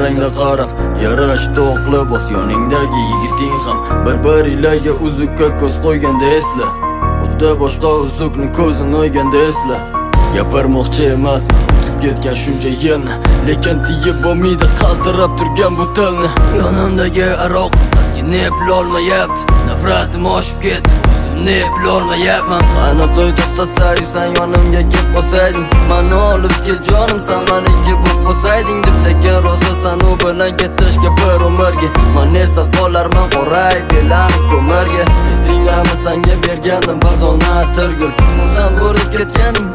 chehrangda qarab yarash to'qli bos yoningdagi yigiting ham bir-biringlarga uzukka ko'z qo'yganda esla, xuddi boshqa uzukni ko'zini o'yganda esla. Gapirmoqchi emasman o'tib ketgan shuncha yilni, lekin tiyib bo'lmaydi qaltirab turgan bu tilni. Yonimdagi aroq maskini eplolmayapti, nafratim oshib ketdi, o'zimni eplolmayapman. Qani to'y to'xtasa-yu sen yonimga kelib qolsayding, mani olib kel jonim, sen meniki bo'lib qolsayding deb tekin rozisan u bilan ketishga bir umrga. Men esa qolarman qorayib belanib ko'mirga. Esingdami senga bergandim bir dona atirgul, xursand bo'lib ketganing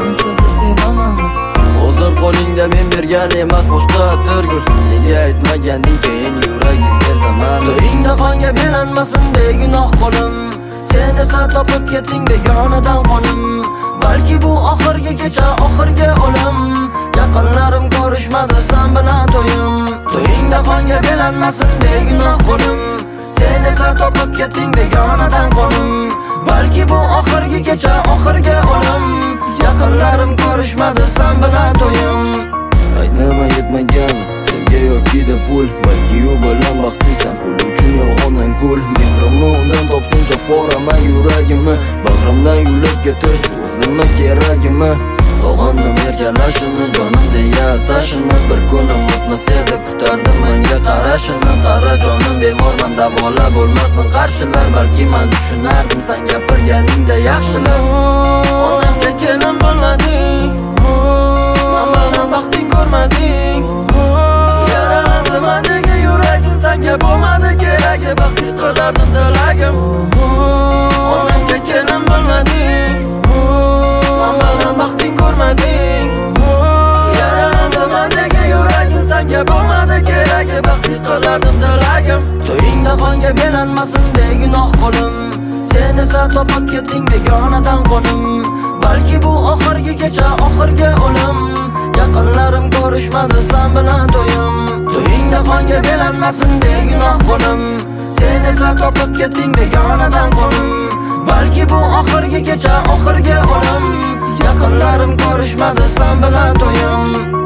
hozir qo'lingda men bergan emas boshqa atirgul. Nega aytmaganing keyin yuraging sezaman. To'yingda qonga belanmasin begunoh qo'lim, sen esa topib keting begonadan qo'nim. Balki bu oxirgi kecha, oxirgi o'lim. Yaqinlarim ko'rishmadi sen bilan to'yim. To'yingda qonga belanmasin begunoh qo'lim, sen esa topib keting begonadan qo'nim. Balki bu oxirgi kecha, oxirgi o'lim. Yaqinlarim ko'rishmadi sen bilan to'yim. Aytnama yetmagan sevgi yoki-da pul, balki u bilan baxtlisan, pul uchun yolg'ondan kul. Mehrimni undan topsincha foraman yuragimni, bag'rimdan yulib ketish o'zimni keragimi. Sog'indim erkalashini, jonim deya atashini, bir kunim o'tmas edi kutardim menga qarashini. Qara jonim bemorman, davola bo'lmasin qarshilar, balki men tushunardim sen gapirganingda yaxshilar. Onamga kelin bo'lmading, men bilan baxting ko'rmading. Yaralandi mendagi yuragim, senga bo'lmadi keragi, baxtli qilardim tilagim. Onamga kelin bo'lmading, men bilan baxting ko'rmading. Yaralandi mendagi yuragim, senga bo'lmadi keragi, baxtli qilardim tilagim. To'yingda qonga belanmasin begunoh qo'lim, sen esa topib keting begonadan qo'nim. Balki bu oxirgi kecha, oxirgi o'lim. Yaqinlarim ko'rishmadi sen bilan to'yim. To'yingda qonga belanmasin begunoh qo'lim, sen esa topib keting begonadan qo'nim. Balki bu oxirgi kecha, oxirgi o'lim. Yaqinlarim ko'rishmadi sen bilan to'yim.